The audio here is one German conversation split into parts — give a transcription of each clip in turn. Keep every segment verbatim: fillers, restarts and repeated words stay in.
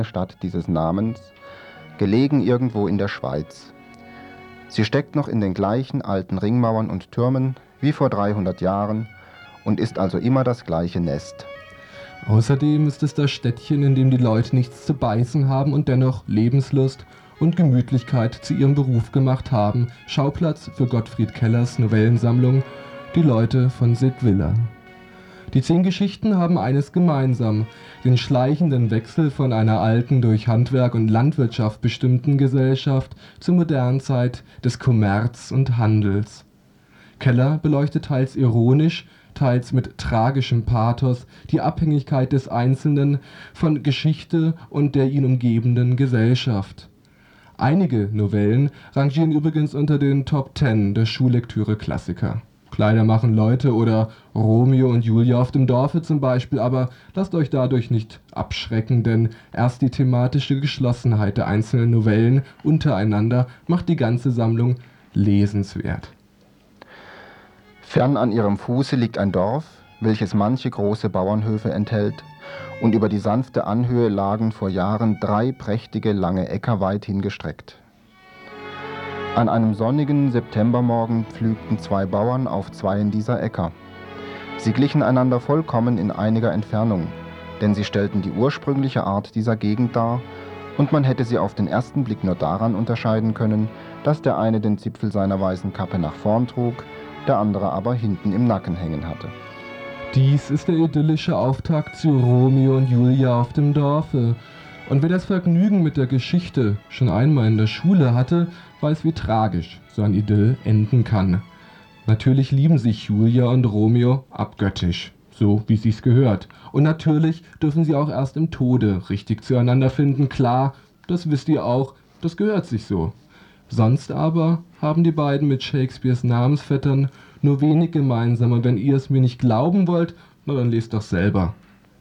Stadt dieses Namens, gelegen irgendwo in der Schweiz. Sie steckt noch in den gleichen alten Ringmauern und Türmen wie vor dreihundert Jahren und ist also immer das gleiche Nest. Außerdem ist es das Städtchen, in dem die Leute nichts zu beißen haben und dennoch Lebenslust und Gemütlichkeit zu ihrem Beruf gemacht haben. Schauplatz für Gottfried Kellers Novellensammlung Die Leute von Seldwyla. Die zehn Geschichten haben eines gemeinsam: den schleichenden Wechsel von einer alten, durch Handwerk und Landwirtschaft bestimmten Gesellschaft zur modernen Zeit des Kommerz und Handels. Keller beleuchtet teils ironisch, teils mit tragischem Pathos die Abhängigkeit des Einzelnen von Geschichte und der ihn umgebenden Gesellschaft. Einige Novellen rangieren übrigens unter den Top Ten der Schullektüre-Klassiker. Kleider machen Leute oder Romeo und Julia auf dem Dorfe zum Beispiel, aber lasst euch dadurch nicht abschrecken, denn erst die thematische Geschlossenheit der einzelnen Novellen untereinander macht die ganze Sammlung lesenswert. Fern an ihrem Fuße liegt ein Dorf, welches manche große Bauernhöfe enthält, und über die sanfte Anhöhe lagen vor Jahren drei prächtige lange Äcker weit hingestreckt. An einem sonnigen Septembermorgen pflügten zwei Bauern auf zweien dieser Äcker. Sie glichen einander vollkommen in einiger Entfernung, denn sie stellten die ursprüngliche Art dieser Gegend dar, und man hätte sie auf den ersten Blick nur daran unterscheiden können, dass der eine den Zipfel seiner weißen Kappe nach vorn trug, der andere aber hinten im Nacken hängen hatte. Dies ist der idyllische Auftakt zu Romeo und Julia auf dem Dorfe. Und wer das Vergnügen mit der Geschichte schon einmal in der Schule hatte, weiß, wie tragisch so ein Idyll enden kann. Natürlich lieben sich Julia und Romeo abgöttisch, so wie sich's gehört. Und natürlich dürfen sie auch erst im Tode richtig zueinander finden. Klar, das wisst ihr auch, das gehört sich so. Sonst aber haben die beiden mit Shakespeares Namensvettern nur wenig gemeinsam, und wenn ihr es mir nicht glauben wollt, na dann lest doch selber.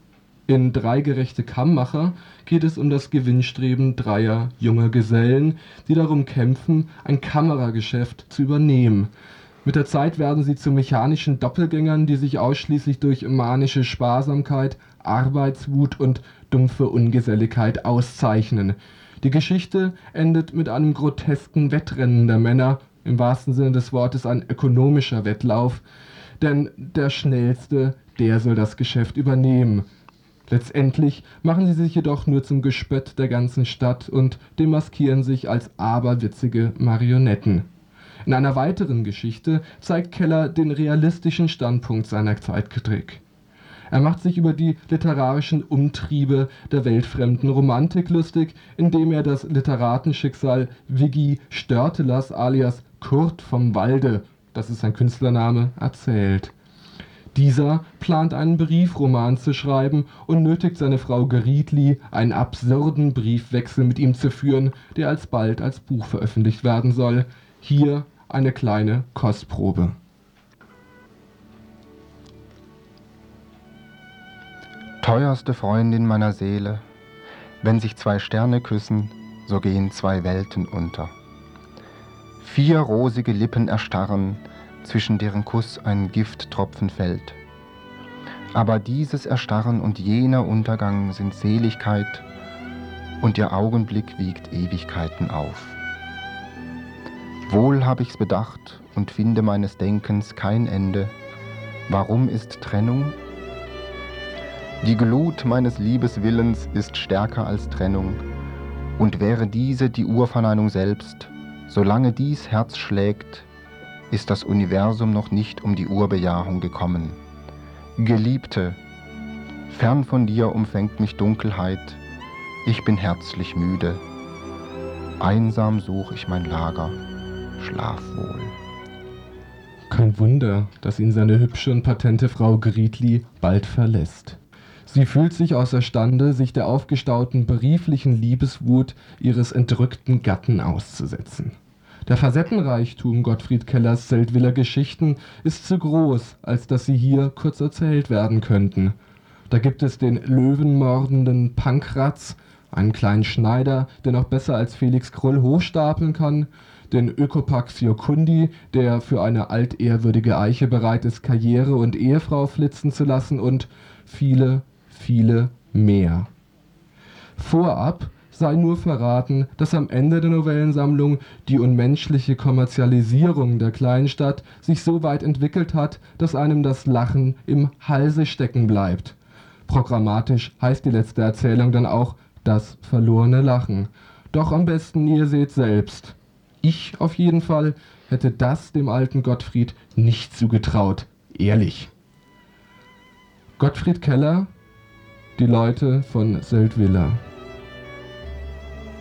In Drei gerechte Kammacher geht es um das Gewinnstreben dreier junger Gesellen, die darum kämpfen, ein Kammerergeschäft zu übernehmen. Mit der Zeit werden sie zu mechanischen Doppelgängern, die sich ausschließlich durch manische Sparsamkeit, Arbeitswut und dumpfe Ungeselligkeit auszeichnen. Die Geschichte endet mit einem grotesken Wettrennen der Männer, im wahrsten Sinne des Wortes ein ökonomischer Wettlauf, denn der Schnellste, der soll das Geschäft übernehmen. Letztendlich machen sie sich jedoch nur zum Gespött der ganzen Stadt und demaskieren sich als aberwitzige Marionetten. In einer weiteren Geschichte zeigt Keller den realistischen Standpunkt seiner Zeitkritik. Er macht sich über die literarischen Umtriebe der weltfremden Romantik lustig, indem er das Literatenschicksal Viggi Störtelers alias Kurt vom Walde, das ist sein Künstlername, erzählt. Dieser plant einen Briefroman zu schreiben und nötigt seine Frau Gritli, einen absurden Briefwechsel mit ihm zu führen, der alsbald als Buch veröffentlicht werden soll. Hier eine kleine Kostprobe. Teuerste Freundin meiner Seele, wenn sich zwei Sterne küssen, so gehen zwei Welten unter. Vier rosige Lippen erstarren, zwischen deren Kuss ein Gifttropfen fällt. Aber dieses Erstarren und jener Untergang sind Seligkeit, und ihr Augenblick wiegt Ewigkeiten auf. Wohl hab ich's bedacht und finde meines Denkens kein Ende. Warum ist Trennung? Die Glut meines Liebeswillens ist stärker als Trennung, und wäre diese die Urverneinung selbst, solange dies Herz schlägt, ist das Universum noch nicht um die Urbejahung gekommen. Geliebte, fern von dir umfängt mich Dunkelheit, ich bin herzlich müde. Einsam such ich mein Lager, schlaf wohl. Kein Wunder, dass ihn seine hübsche und patente Frau Gritli bald verlässt. Sie fühlt sich außerstande, sich der aufgestauten brieflichen Liebeswut ihres entrückten Gatten auszusetzen. Der Facettenreichtum Gottfried Kellers Seldwyler Geschichten ist zu groß, als dass sie hier kurz erzählt werden könnten. Da gibt es den löwenmordenden Pankratz, einen kleinen Schneider, der noch besser als Felix Krull hochstapeln kann, den Ökopax Jokundi, der für eine altehrwürdige Eiche bereit ist, Karriere und Ehefrau flitzen zu lassen, und viele, viele mehr. Vorab sei nur verraten, dass am Ende der Novellensammlung die unmenschliche Kommerzialisierung der Kleinstadt sich so weit entwickelt hat, dass einem das Lachen im Halse stecken bleibt. Programmatisch heißt die letzte Erzählung dann auch das verlorene Lachen. Doch am besten ihr seht selbst. Ich auf jeden Fall hätte das dem alten Gottfried nicht zugetraut. Ehrlich. Gottfried Keller, Die Leute von Seldwyla.